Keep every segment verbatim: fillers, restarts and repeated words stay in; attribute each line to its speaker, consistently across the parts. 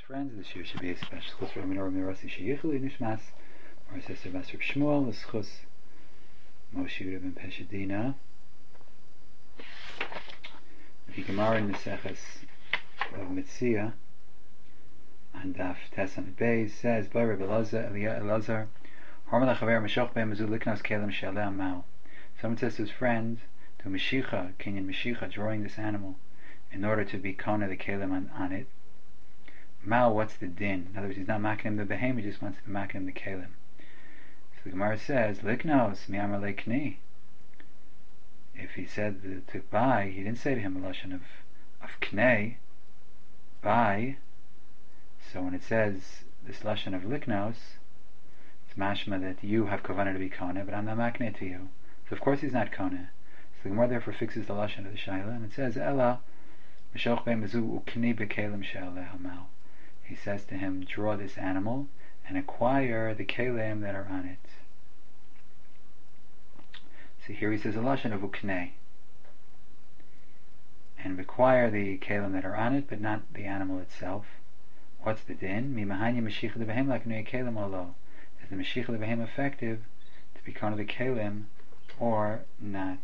Speaker 1: Friends, this year should be a special schus for Menorah Mirasi Sheyichli Nishmas, or Sister Master Shmuel, the schus Moshe Yehuda ben Peshadina. The Gemara in the Seches of Mitzia and Daf Tesan Beis says, "By Rabbi Elazar, Elazar, Harmalach Haver Mashoch Beim Azul Liknas Kelem Shaleh Mao." Someone says to his friend, "To Mashicha, Kinyan Mashicha, drawing this animal in order to be Kona the Kelem on, on it." Mao, what's the din? In other words, he's not making him the behem, he just wants to be making him the kalim. So the Gemara says, Liknos, mi'amar le'kni. If he said the, to buy, he didn't say to him a lashon of, of knei, buy. So when it says this lashon of liknos, it's mashma that you have kavanah to be kone, but I'm not making it to you. So of course he's not kone. So the Gemara therefore fixes the lashon of the shayla, and it says, Ela, m'shoch be'em azu ukni be'kelim she'aleh ha'mao. He says to him, draw this animal and acquire the kelim that are on it. So here he says a lashon of uknei, and acquire the kelim that are on it, but not the animal itself. What's the din? Mi mahanya mashiach lebehem laknei kelim olo. Is the mashiach lebehem effective to become the kelim or not?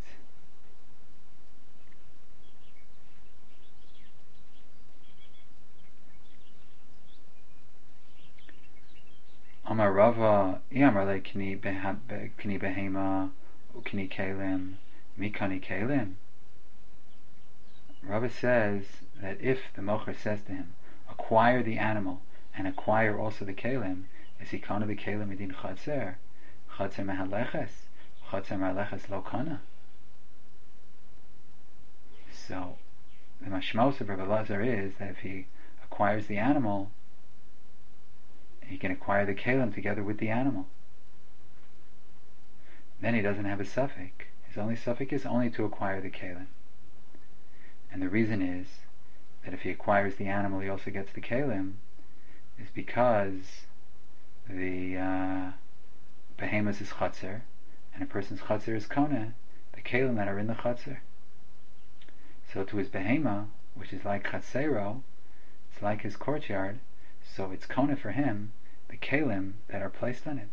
Speaker 1: Amar Rava, Yamar le kni behema ukni kelim mikani kelim. Rava says that if the mocher says to him, acquire the animal and acquire also the kelim, is he kana the kelim midin chatzer? Chatzer mehaleches, chatzer mehaleches lo kana. So the mashmos of Rabbi Elazar is that if he acquires the animal, he can acquire the kelim together with the animal. Then he doesn't have a suffix. His only suffix is only to acquire the kelim. And the reason is that if he acquires the animal, he also gets the kelim, is because the uh, behemoth is chatzir, and a person's chatzir is kona, the kelim that are in the chatzir. So to his behemoth, which is like chatzero, it's like his courtyard, so it's kona for him, the kelim that are placed on it.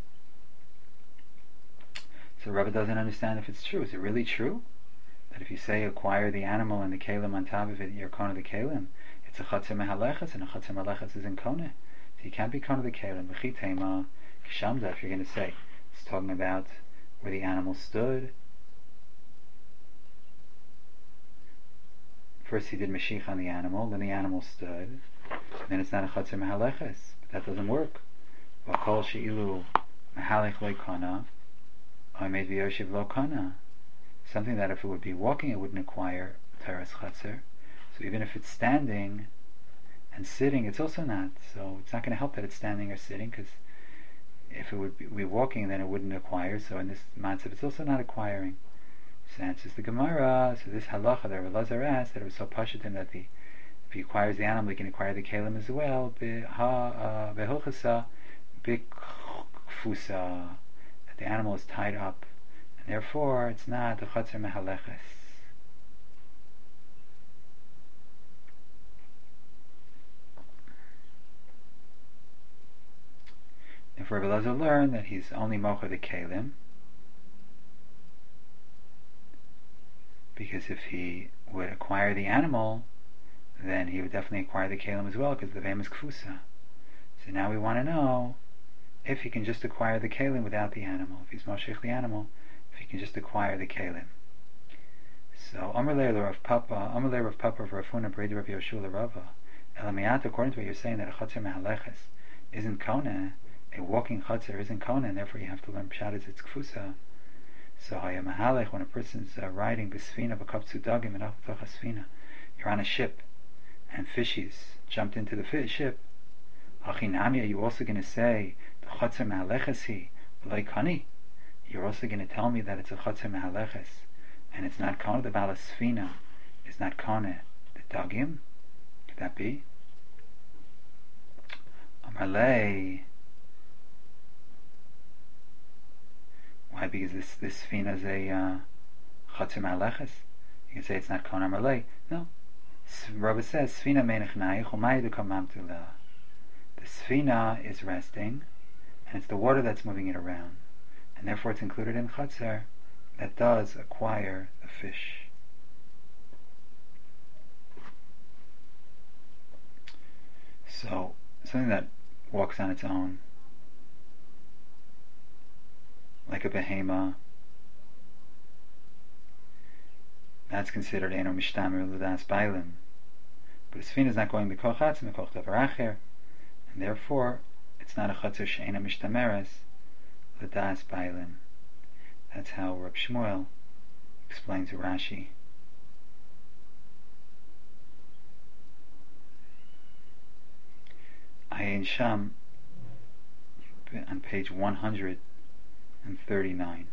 Speaker 1: So Rava doesn't understand if it's true. Is it really true that if you say acquire the animal and the kelim on top of it, you're kona the kelim? It's a chatzer mehaleches, and a chatzer mehaleches is in kona. So you can't be kona the kelim. V'chitema kishamda, if you're going to say it's talking about where the animal stood. First he did mashich on the animal, then the animal stood. Then it's not a chatzer mehaleches. That doesn't work. V'kol she'ilu mehalech lo kana, or made v'yoshiv lo kana. Something that if it would be walking, it wouldn't acquire teres chatzer. So even if it's standing and sitting, it's also not. So it's not going to help that it's standing or sitting, because if it would be, be walking, then it wouldn't acquire. So in this matzav, it's also not acquiring. So answers the Gemara. So this halacha that Rabbi Elazar asked, that it was so pashutim that the if he acquires the animal, he can acquire the kelim as well. Behilchasa bikfusa, that the animal is tied up, and therefore it's not the chatzer mehaleches. If Rabbi Elazar learned that he's only mocher the kelim, because if he would acquire the animal, then he would definitely acquire the kelim as well, because the veim is kfusa. So now we want to know if he can just acquire the kelim without the animal. If he's moshech the animal, if he can just acquire the kelim. So Amar Leila of Papa, Amar Leila of Papa of Rafuna Bredi Rabbi Yoshua Rava. Elamiyat, according to what you're saying, that a chatzer mehaleches isn't kona, a walking chatzer isn't kona, and therefore you have to learn pshat as it's kfusa. So haya mahalech, when a person's uh, riding b'sfina b'kaptzu dagim and achutach asfina, you're on a ship, and fishes jumped into the fish ship. Achinami, are you also going to say the chatzer mehaleches hi v'loi kani? You're also going to tell me that it's a chatzer mehaleches and it's not kona? The balasfina is not kona the dagim? Could that be? Amarlei. Why? Because this this sfina is a uh, chatzer mehaleches. You can say it's not kona. Amarlei. No. Rabbi says, Sfina meinach naich, umaydu kamamtula. the Sfina is resting, and it's the water that's moving it around, and therefore it's included in Chatzar that does acquire the fish. So, something that walks on its own, like a behema, that's considered Eino Mishtamer L'das Bailim. But a Sfina is not going B'koch Atzim, B'koch Davar Acher, and therefore it's not a Chatzar She'eino Mishtameres L'das Bailim. That's how Reb Shmuel explains to Rashi. Ayin Sham on page one hundred thirty-nine.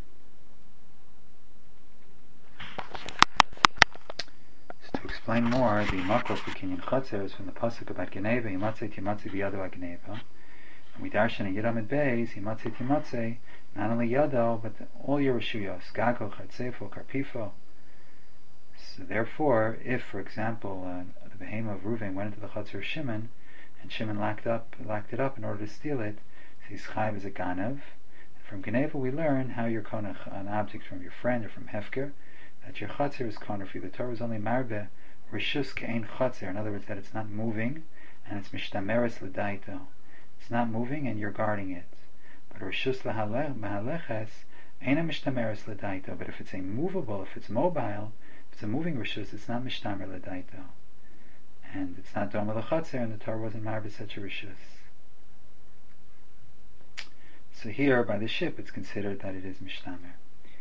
Speaker 1: So to explain more, the Makos for Kinyan Chatzar is from the pasuk about Geneva. Yimatzei timatzei biyado Geneva, and we darshan in Yidamid Beis. Yimatzei timatzei, not only yado but all your reshuyos, gago, chatzefo, karpifo. So therefore, if, for example, uh, the behemoth of Reuven went into the Chatzar of Shimon, and Shimon locked up, locked it up in order to steal it, so he's chayiv as a ganav. From Geneva we learn how you're konach an object from your friend or from hefker, that your chatzir is konach for you. The Torah is only marbe rishus ke'ein chatzir. In other words, that it's not moving and it's mishtameres l'daito. It's not moving and you're guarding it. But rishus lahaleches eina mishtameres l'daito. But if it's a movable, if it's mobile, if it's a moving rishus, it's not mishtamer l'daito. And it's not doma l'chatzir, and the Torah wasn't marbe such a rishus. So here, by the ship, it's considered that it is mishtamer.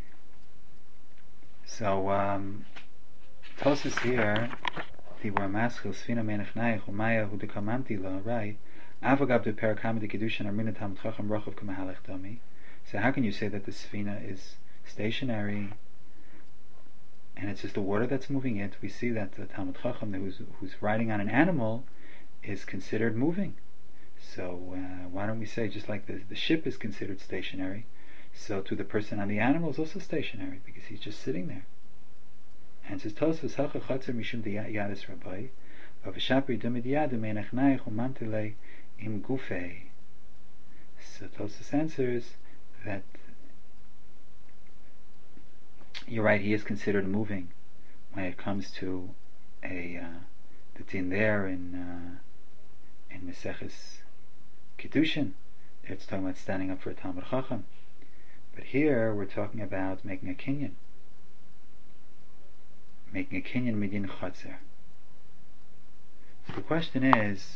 Speaker 1: So, um, Tosus here, the were maschil sfina menachnayich umaya hu dekamanti lo, right? Avogab de perakam de kedushan armina tam tchacham rochav kamahalech domi. So how can you say that the sfina is stationary and it's just the water that's moving it? We see that the Talmud Chacham who's, who's riding on an animal is considered moving. So uh, why don't we say, just like the, the ship is considered stationary, so to the person on the animal is also stationary, because he's just sitting there. And it says, Tosfos hacha chatzar mishum yadis rabbi, v'avishapri dumid yadu meinachnayich umantile im gufei. So Tosfos answers that you're right, he is considered moving when it comes to a uh, the din there in uh, in Meseches Kiddushin. It's talking about standing up for a Talmud Chacham. But here we're talking about making a kinyan. Making a kinyan midin chatzar. So the question is,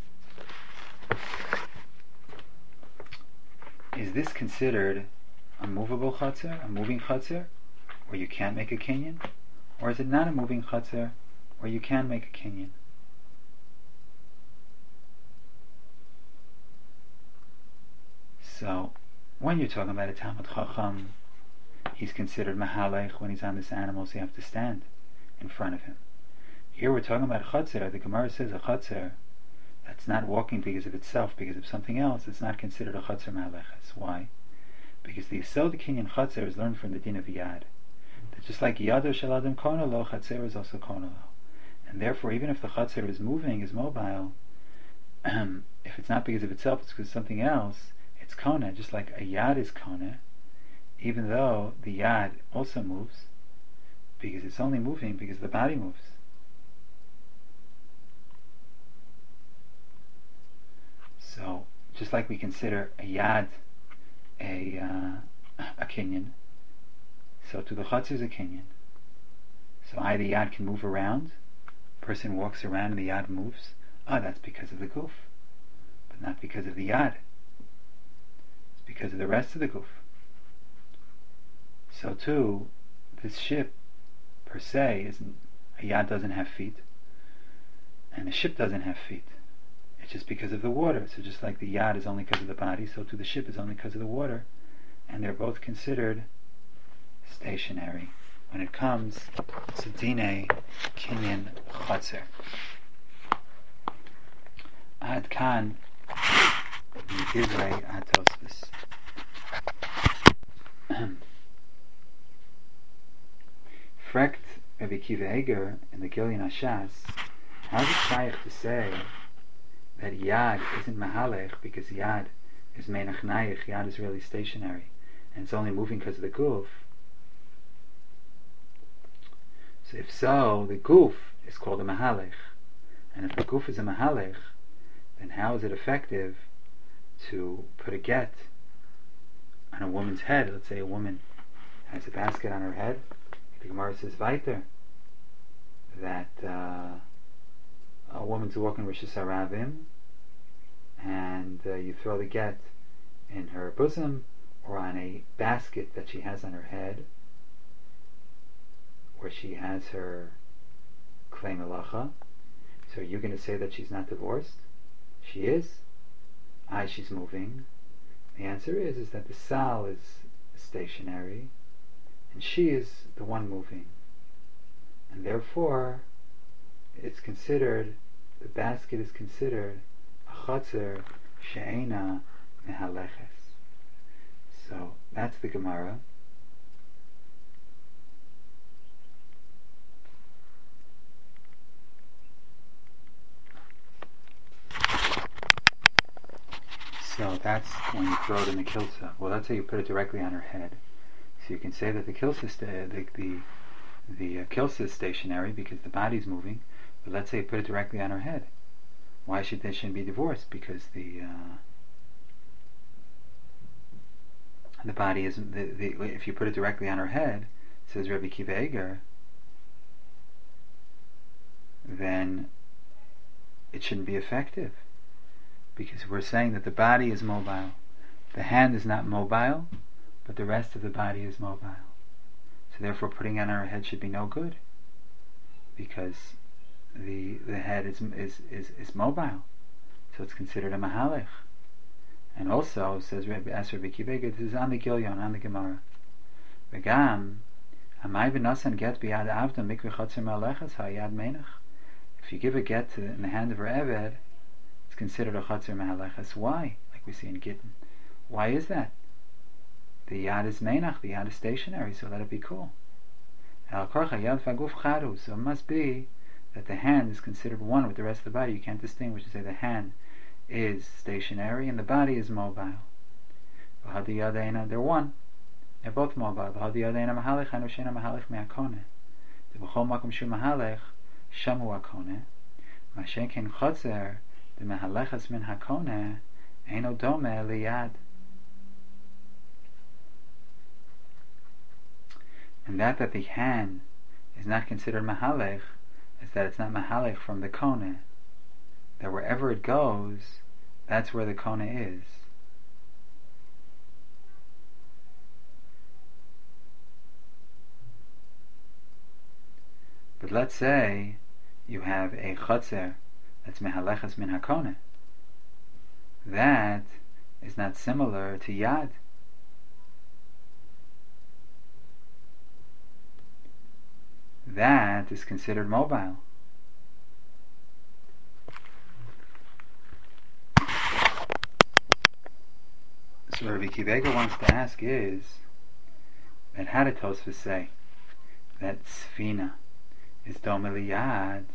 Speaker 1: is this considered a movable chatzar, a moving chatzar, where you can't make a kinyan? Or is it not a moving chatzar, where you can make a kinyan? So, when you're talking about a Talmud Chacham, he's considered mahalech when he's on this animal, so you have to stand in front of him. Here we're talking about a chatzar. The Gemara says a chatzar that's not walking because of itself, because of something else, it's not considered a chatzar mahaleches. Why? Because the Yisod Kinyan chatzar is learned from the din of Yad. That just like Yado shel Adam kona lo, chatzar is also kona lo. And therefore, even if the chatzar is moving, is mobile, if it's not because of itself, it's because of something else, it's kona, just like a yad is kona, even though the yad also moves, because it's only moving because the body moves. So, just like we consider a yad a uh, a kinyan, so to the chatzar is a kinyan. So either yad can move around, person walks around and the yad moves, oh, that's because of the guf, but not because of the yad. Because of the rest of the guf. So too, this ship per se isn't, a yad doesn't have feet, and the ship doesn't have feet. It's just because of the water. So just like the yad is only because of the body, so too the ship is only because of the water, and they're both considered stationary when it comes to dine kinyan chatzar. Ad kan Divrei Atosvis. Frekt Rabbi Kiva Eger in the Gilyon Hashas, how is it shaykh to say that Yad isn't Mahalech because Yad is Menach Nayich, Yad is really stationary, and it's only moving because of the Guf. So if so, the Guf is called a Mahalech. And if the Guf is a Mahalech, then how is it effective to put a get on a woman's head? Let's say a woman has a basket on her head. The Gemara says weiter that uh, a woman's walking Rosh Hashanah and uh, you throw the get in her bosom or on a basket that she has on her head where she has her Klei Melacha. So you're going to say that she's not divorced? She is. I, she's moving. The answer is is that the Sal is stationary and she is the one moving. And therefore, it's considered, the basket is considered a Chatzer She'ena Mehaleches. So that's the Gemara. So that's when you throw it in the kilsa. Well, that's how you put it directly on her head. So you can say that the kilsa, sta- the the, the uh, kilsa is stationary because the body's moving. But let's say you put it directly on her head. Why should they shouldn't be divorced? Because the uh, the body is the, the if you put it directly on her head, says Rabbi Kiva Eger, then it shouldn't be effective. Because we're saying that the body is mobile. The hand is not mobile, but the rest of the body is mobile. So therefore putting it on her head should be no good. Because the the head is is, is, is mobile. So it's considered a mahalech. And also, says Rabbi Asher B'Kibega, this is on the Gilyon, on the Gemara. V'gam, amay v'nasan get b'yad avda mikveh chatzer malechas ha'yad menach. If you give a get to, in the hand of her eved, it's considered a Chatzer Mahalechas. Why? Like we see in Gittin. Why is that? The Yad is Menach, the Yad is stationary, so let it be cool. El Korcha Yad Vaguf Charu. So it must be that the hand is considered one with the rest of the body. You can't distinguish to say the hand is stationary and the body is mobile. V'hadi Yadeina, they're one. They're both mobile. V'hadi Yadeina Mahalech, Hanu Shena Mahalech Me'akone. The B'chol Makom Shu Mahalech, Shamu Akone. Mashen Ken Chatzer, the Mehalechas min Hakone Eino Dome Liyad. And that that the hand is not considered Mahalech is that it's not Mahalech from the Kone. That wherever it goes, that's where the Kone is. But let's say you have a Chatzer that's Mehalechas min Hakone. That is not similar to Yad. That is considered mobile. So Rabbi Kivega wants to ask is that how did Tosfos say that Sfina is Domeli Yad?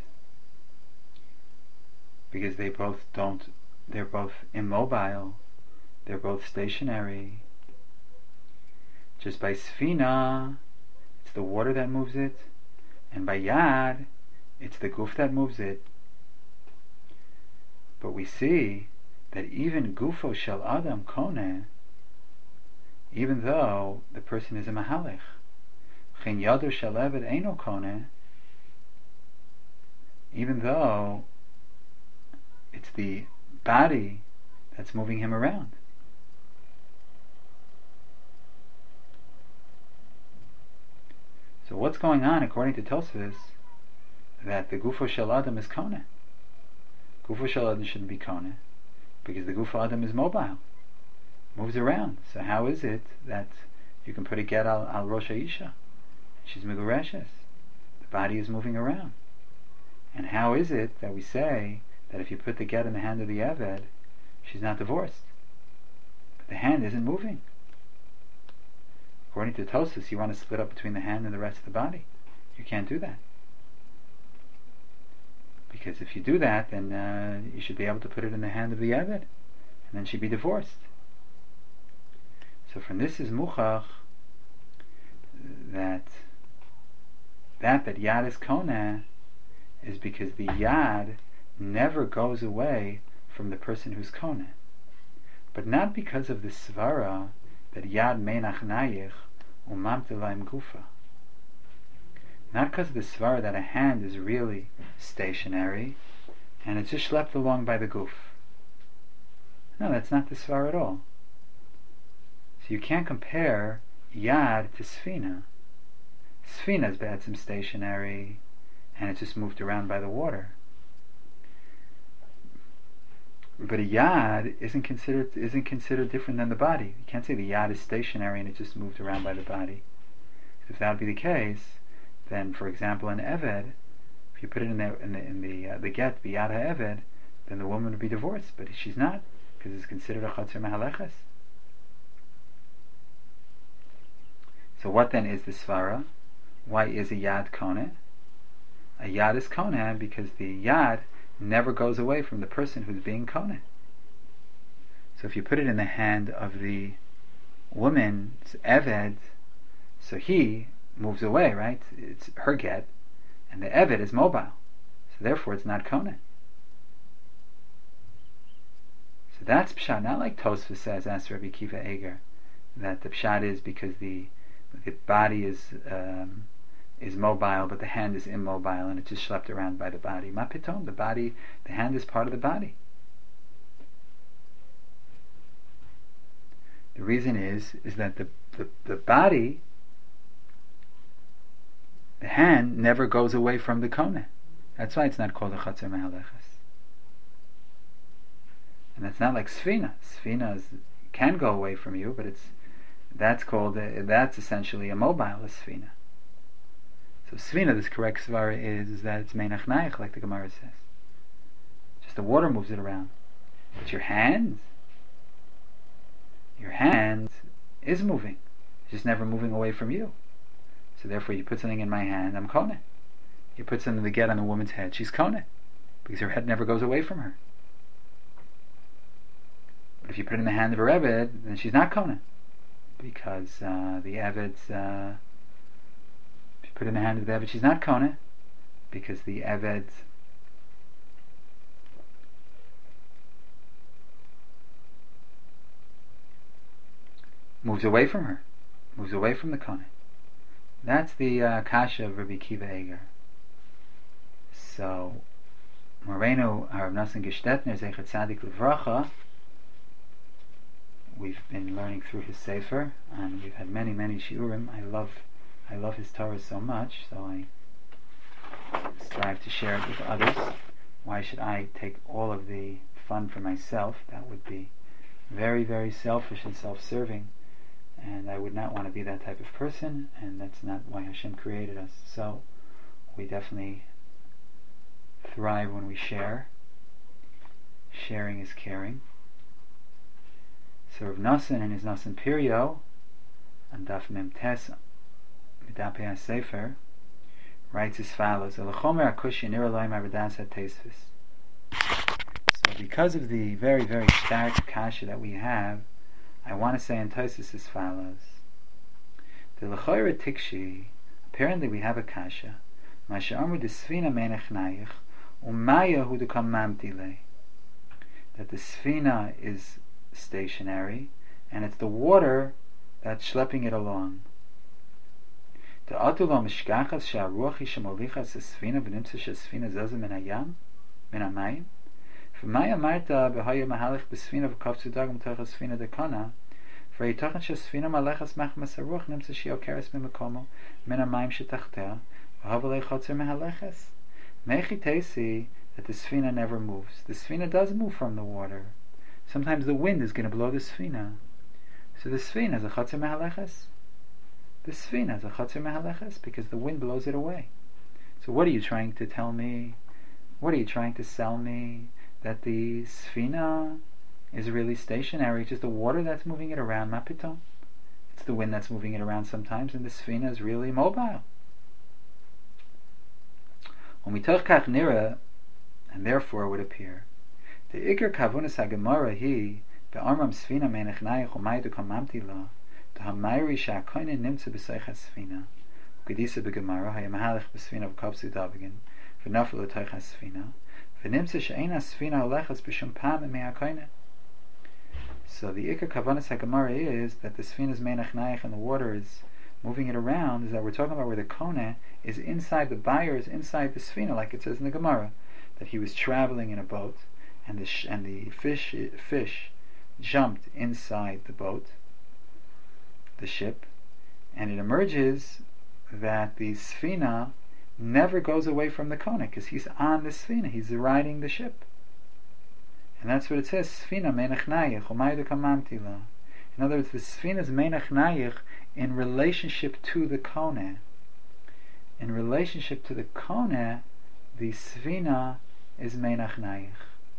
Speaker 1: Because they both don't, they're both immobile, they're both stationary. Just by Sfina, it's the water that moves it, and by Yad, it's the Guf that moves it. But we see that even Gufo Shel Adam Kone, even though the person is a Mahalech, Chen Yadu Shel Eved Eino Kone, even though it's the body that's moving him around. So what's going on according to Tosfos? That the Gufo Shel Adam is Kone. Gufo Shel Adam shouldn't be Kone because the Gufo Adam is mobile, moves around. So how is it that you can put a get al, al Rosh Isha? She's Megureshes. The body is moving around. And how is it that we say that if you put the get in the hand of the Eved, she's not divorced? But the hand isn't moving. According to Tosfos, you want to split up between the hand and the rest of the body. You can't do that. Because if you do that, then uh, you should be able to put it in the hand of the Eved, and then she'd be divorced. So from this is Muchach that that that Yad is Koneh is because the Yad never goes away from the person who's Koneh. But not because of the Svara that Yad Menach Nayich Umamtelaim Gufa. Not because of the Svara that a hand is really stationary and it's just schlepped along by the goof. No, that's not the Svara at all. So you can't compare Yad to Sfina. Sfina is bad, some stationary, and it's just moved around by the water. But a Yad isn't considered isn't considered different than the body. You can't say the Yad is stationary and it just moved around by the body. If that would be the case, then, for example, an Eved, if you put it in the in the, in the, uh, the get Biyad HaEved, then the woman would be divorced. But she's not, because it's considered a Chatzir Mahaleches. So what then is the Svara? Why is a Yad Koneh? A Yad is Koneh because the Yad never goes away from the person who's being Koneh. So if you put it in the hand of the woman's Eved, so he moves away, right? It's her get, and the Eved is mobile. So therefore it's not Koneh. So that's Pshat, not like Tosfos says, asked Rabbi Kiva Eger, that the Pshat is because the the body is um, is mobile, but the hand is immobile, and it's just schlepped around by the body. Ma pitom, the body, the hand is part of the body. The reason is is that the the, the body, the hand, never goes away from the koneh. That's why it's not called a Chatzir Mahaleches. And that's not like Sfina. Sfina is, can go away from you, but it's that's called a, that's essentially a mobile Sfina. So Sfina, this correct svara is, is that it's Menach Nayich, like the Gemara says. Just the water moves it around. But your hand, your hand is moving. It's just never moving away from you. So therefore you put something in my hand, I'm Koneh. You put something to get on a woman's head, she's Koneh. Because her head never goes away from her. But if you put it in the hand of her Eved, then she's not Koneh. Because uh, the Eved's... Uh, if you put it in the hand of the Eved, she's not Koneh. Because the Eved... moves away from her. Moves away from the Koneh. That's the uh, kasha of Rabbi Kiva Eger. So, Moreno, Rav Nosson Gestetner, Zeichet Tzadik Livracha, we've been learning through his Sefer, and we've had many, many shiurim. I love, I love his Torah so much, so I strive to share it with others. Why should I take all of the fun for myself? That would be very, very selfish and self-serving. And I would not want to be that type of person, and that's not why Hashem created us. So we definitely thrive when we share. Sharing is caring. So Rav Nosson in his Nosson Pirio, on Daf Mem Tes, Midapei HaSefer, writes as follows: Elechomer akushi nir Elohim haradas hateisvis. So because of the very, very stark kasha that we have, I want to say in Tosfos as follows: the lechoira tikshi, apparently we have a kasha, masha amru desfina menach nayich, umaya hu dekam mamtile, that the sfina is stationary, and it's the water that's schlepping it along. The atulo mishkachas sha'aruach yishmolichas sfina v'nimtza shesfina zaza min hayam min hamayim. V'maya marta b'haya mahalach b'sfina v'kavtzu dagam tocha sfina dekana v'yitachan shesfina malechas machmas haruach nimtza she'okeres mimakomo min hamayim shetachtea v'havalei chotzer mehaleches. Mechi teisi that the sfina never moves. The sfina does move from the water. Sometimes the wind is going to blow the sfina. So the sfina is a chotzer mehaleches. The sfina is a chotzer mehaleches because the wind blows it away. So what are you trying to tell me? What are you trying to sell me? That the sfina is really stationary, just the water that's moving it around, ma pitom. It's the wind that's moving it around sometimes, and the sfina is really mobile. Umitoch kach nira, and therefore it would appear. The Iker Kavunas HaGemara he be'armam Sfina menech nayich umaydu kamamti la the hamayri sha'akoinen nimtze b'seich ha-Sfina u'kedisa b'Gemara hayamahalech b'Sfina v'kopsu davigin v'nafel l'toich ha-Sfina v'nimtze she'ein ha-Sfina olechas b'shum pam emei ha-koinen. So the Iker Kavunas HaGemara is that the Sfina's menech nayich and the water is moving it around, is that we're talking about where the Kone is inside the buyer, is inside the Sfina, like it says in the Gemara, that he was traveling in a boat, and the sh- and the fish fish jumped inside the boat, the ship, and it emerges that the Sfina never goes away from the Kone, because he's on the Sfina, he's riding the ship. And that's what it says, Sfina menach nayich, umaydu kamamti la. In other words, the Sfina is menach nayich in relationship to the Kone. In relationship to the Kone, the Sfina is menach nayich.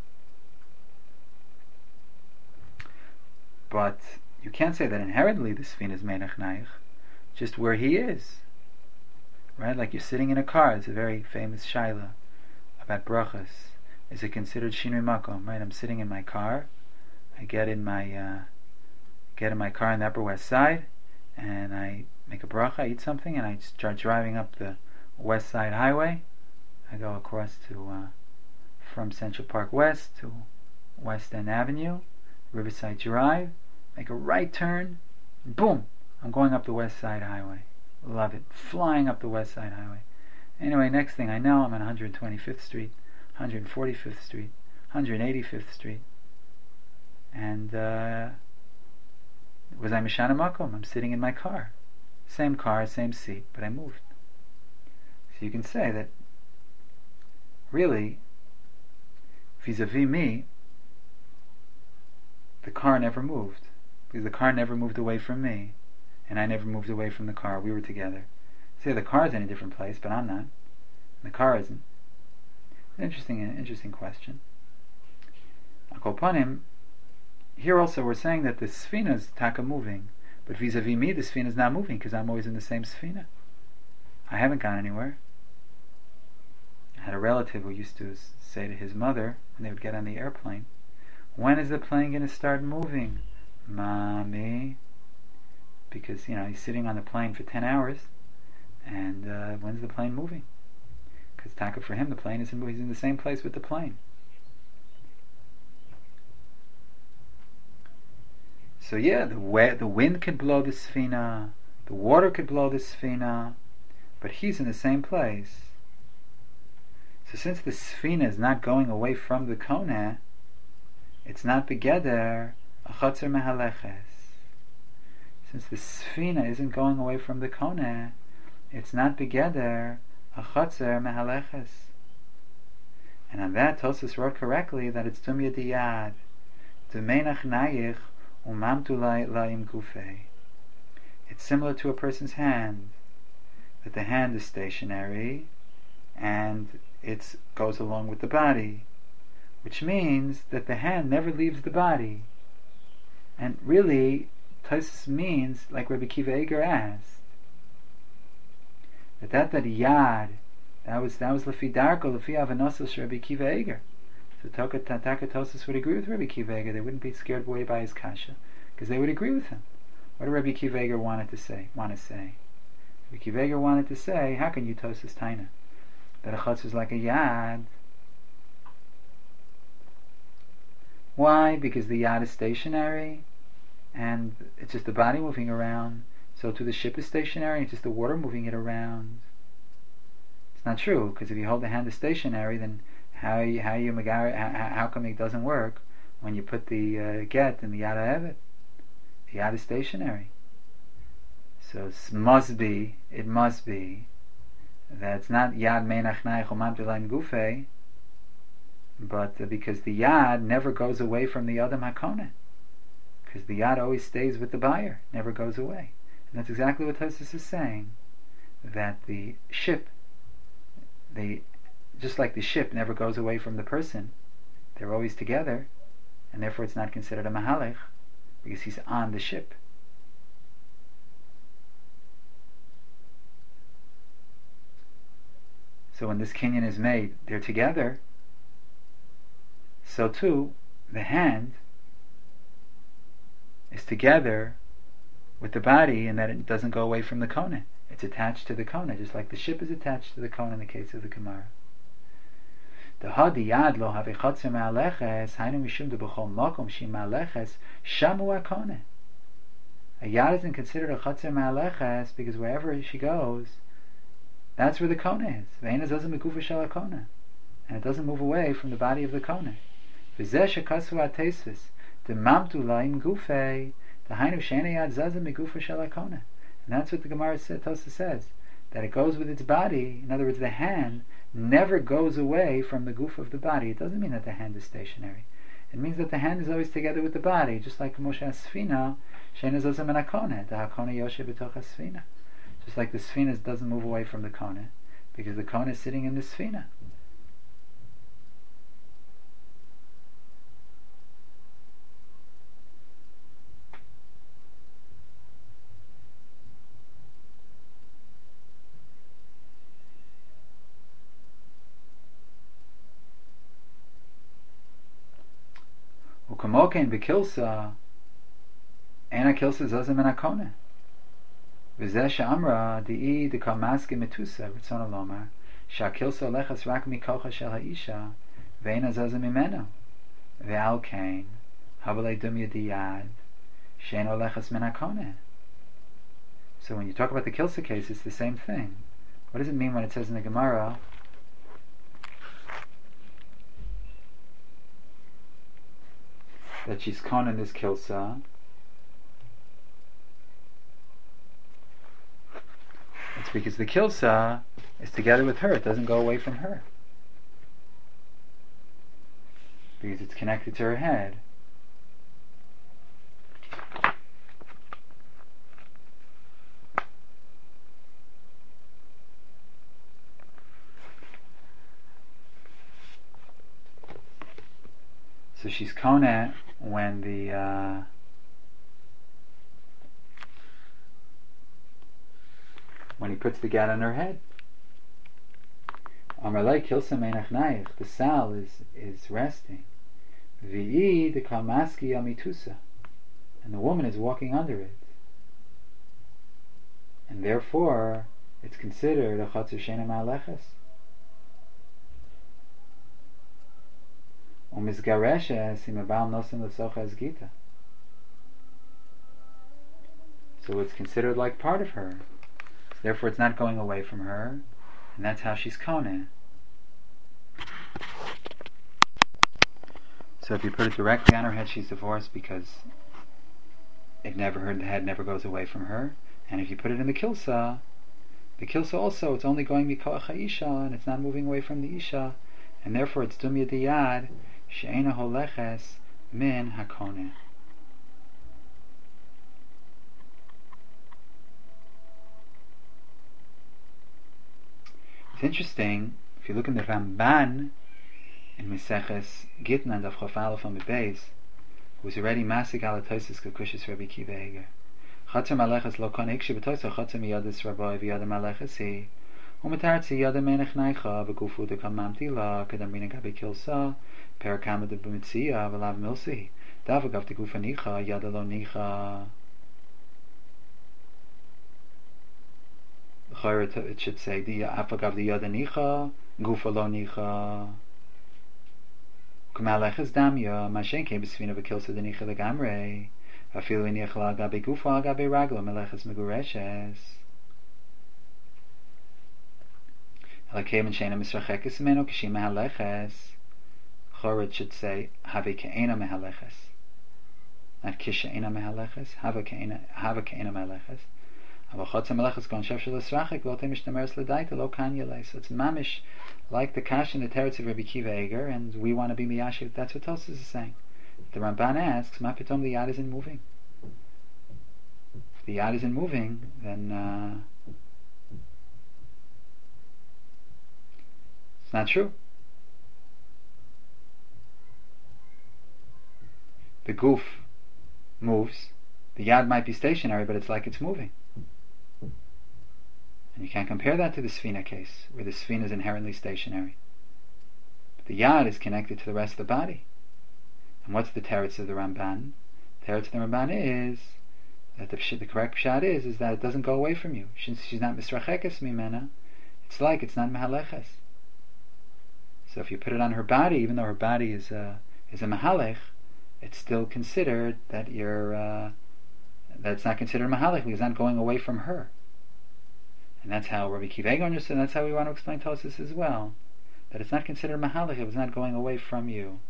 Speaker 1: But you can't say that inherently the Sfina is menach nayich, just where he is. Right? Like you're sitting in a car. It's a very famous shaila about brachas. Is it considered shinui makom? Right? I'm sitting in my car. I get in my uh, get in my car on the Upper West Side, and I make a bracha, I eat something, and I start driving up the West Side Highway. I go across to uh, from Central Park West to West End Avenue, Riverside Drive, make a right turn, and boom, I'm going up the West Side Highway. Love it. Flying up the West Side Highway. Anyway, next thing I know, I'm on one hundred twenty-fifth Street, one hundred forty-fifth Street, one hundred eighty-fifth Street, and uh, was I Mishana Makom? I'm sitting in my car. Same car, same seat, but I moved. So you can say that really, vis-a-vis me, the car never moved. Because the car never moved away from me, and I never moved away from the car. We were together. Say the car's in a different place, but I'm not. The car isn't. Interesting, interesting question. Akopanim, here also we're saying that the Sfina is taka moving, but vis-a-vis me, the Sfina is not moving because I'm always in the same Sfina. I haven't gone anywhere. I had a relative who used to say to his mother when they would get on the airplane, when is the plane going to start moving? Mommy. Because, you know, he's sitting on the plane for ten hours, and uh, when's the plane moving? Because taka for him, the plane isn't moving. He's in the same place with the plane. So yeah, the wa- the wind could blow the Sfina, the water could blow the Sfina, but he's in the same place. So since the Sfina is not going away from the Kone, it's not begeder a chotzer mehaleches. Since the Sfina isn't going away from the Kone, it's not begeder a chotzer mehaleches. And on that, Tosfos wrote correctly that it's tum yediyad, dumenach nayich umamtu la'im gufei. It's similar to a person's hand, that the hand is stationary and it goes along with the body, which means that the hand never leaves the body. And really, Tosfos means, like Rabbi Akiva Eiger asked, that that, that yad, that was that was lefi darko, lefi avanosel Rabbi Akiva Eiger. So Taka Tosfos would agree with Rabbi Akiva Eiger. They wouldn't be scared away by his kasha, because they would agree with him. What did Rabbi Akiva Eiger wanted to say? Want to say? Rabbi Akiva Eiger wanted to say, how can you Tosfos taina that a chutz is like a yad? Why? Because the yad is stationary, and it's just the body moving around. So too the ship is stationary, it's just the water moving it around. It's not true, because if you hold the hand is stationary, then how you, how you magar, how, how come it doesn't work when you put the uh, get in the yad ha'evet? The yad is stationary. So it must be, it must be that it's not yad meinach nayich umamtu la'im gufei, but uh, because the yad never goes away from the adam hakone, because the yad always stays with the buyer, never goes away. And that's exactly what Tosfos is saying, that the ship, the just like the ship never goes away from the person, they're always together, and therefore it's not considered a mahalech, because he's on the ship. So when this kinyan is made, they're together, so too the hand is together with the body in that it doesn't go away from the kona. It's attached to the kona, just like the ship is attached to the kona in the case of the Gemara. The hadi yad lo have chatzer me'aleches hainu mishum de b'chol makom shi me'aleches shamu akone. A yad isn't considered a chatzer me'aleches because wherever she goes, that's where the kona is. Ve'ena zazim mekufa shel akona, and it doesn't move away from the body of the kona. V'zeh shekasu atesvis the mamtu laim gufei the hainu she'ena yad zazim mekufa shel akona. And that's what the Gemara Tosa says, that it goes with its body. In other words, the hand never goes away from the goof of the body. It doesn't mean that the hand is stationary. It means that the hand is always together with the body, just like Moshe Sfina, she'ena zazim min hakone, the hakone yoshe b'toch Sfina. Just like the Sfina doesn't move away from the kone, because the kone is sitting in the Sfina. Ukamokein b'kilsa, ena kilsa zazim min hakone. V'zeh she'amra di'i dekal maske metusa ritzon alomar sha'kilsa olechas rak mikocha shel ha'isha ve'ena zazim mimeno ve'al kain habalei dumya diyad she'en olechas min hakone. So when you talk about the kilsa case, it's the same thing. What does it mean when it says in the Gemara that she's kon in this kilsa? It's because the kilsa is together with her. It doesn't go away from her, because it's connected to her head. So she's kona when the uh, when he puts the gat on her head. Amarlei kilsa meinach naich, the sal is is resting. V'i de kalmaski amitusa, and the woman is walking under it, and therefore it's considered a chatzer she'ena me'aleches. Umizgareshes imabal nosim l'socha as gita. So it's considered like part of her. Therefore, it's not going away from her, and that's how she's kone. So if you put it directly on her head, she's divorced because it never her the head never goes away from her. And if you put it in the kilsa, the kilsa also, it's only going mikoach ha'isha, and it's not moving away from the isha, and therefore it's dumya diyad she'ena holeches min hakone. It's interesting, if you look in the Ramban in Meseches Gitna and Daf Chaf Aleph on the base, who was already masik ala tosis kakushis Rabbi Kiva Eger. Chatzer maleches lo kon ikshi b'toisa chatzer miyadis rabbi v'yada maleches hi u'metartzi yada menech naicha v'gufu dekam mamtila kedam rina gabi kilsa perakama de b'mitzia v'lav milsi davagav de gufa nicha yada lo nicha. It should say the afagav the yada nicha gufa lo nicha k'maleches damya mashen came b'svina v'kilsa de nicha legamrei afilu nichla gabi gufa gabi ragla meleches megureshes alakem and shena misrachekes meno k'shim mehaleches. Chorot should say have ke'ena mehaleches, not kishe'ena mehaleches. Have ke'ena have ke'ena mehaleches. So it's mamish like the kash in the teretz of Rabbi Kiva Eger, and we want to be miyashiv. That's what Tosfos is saying. The Ramban asks, "Ma pitom the yad isn't moving? If the yad isn't moving, then uh, it's not true. The goof moves. The yad might be stationary, but it's like it's moving." And you can't compare that to the Sfina case, where the Sfina is inherently stationary. But the Yad is connected to the rest of the body. And what's the teretz of the Ramban? The teretz of the Ramban is that the, the correct pshat is is that it doesn't go away from you. Since she's not misrachekes mimena, it's like it's not mahaleches. So if you put it on her body, even though her body is a is a mahalech, it's still considered that you're uh, that it's not considered mahalech because it's not going away from her. And that's how Rabbi Akiva Eiger understood, and that's how we want to explain Tosfos as well. That it's not considered mahalech, it was not going away from you.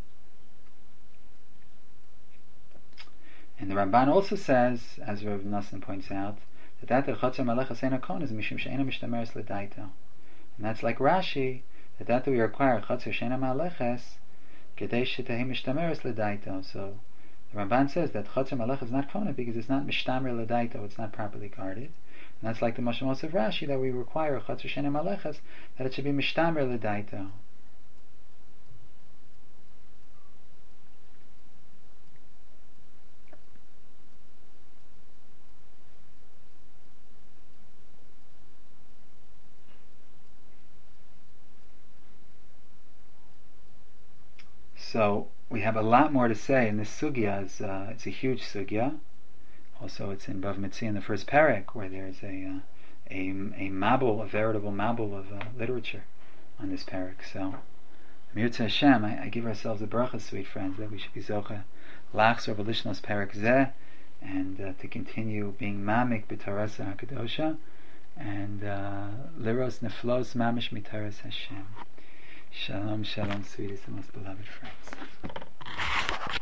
Speaker 1: And the Ramban also says, as Rav Nassim points out, that that the Chatzar Malachas Ein HaKohen is Mishum She'ena Mishtameres L'Daito. And that's like Rashi, that that we require Chatzar She'ena Malachas Kedei She'tehi Mishtameres L'Daito. So the Ramban says that Chatzar Malachas is not Kohen because it's not Mishtamer L'Daito, it's not properly guarded. And that's like the Mashmos of Rashi, that we require Chatzar She'ena Malachas, that it should be Mishtamer L'Daito. So we have a lot more to say in this sugya. It's, uh, it's a huge sugya. Also, it's in Bav Mitzvah in the first parak, where there's a uh, a a mabul, a veritable mabul of uh, literature on this parak. So, Mirza Hashem, I, I give ourselves a bracha, sweet friends, that we should be zocha lachzor v'lishnos parak zeh, and uh, to continue being mamik b'torasa hakadosha, and uh, liros neflos mamish mitaras Hashem. Shalom, shalom, sweetest and most beloved friends.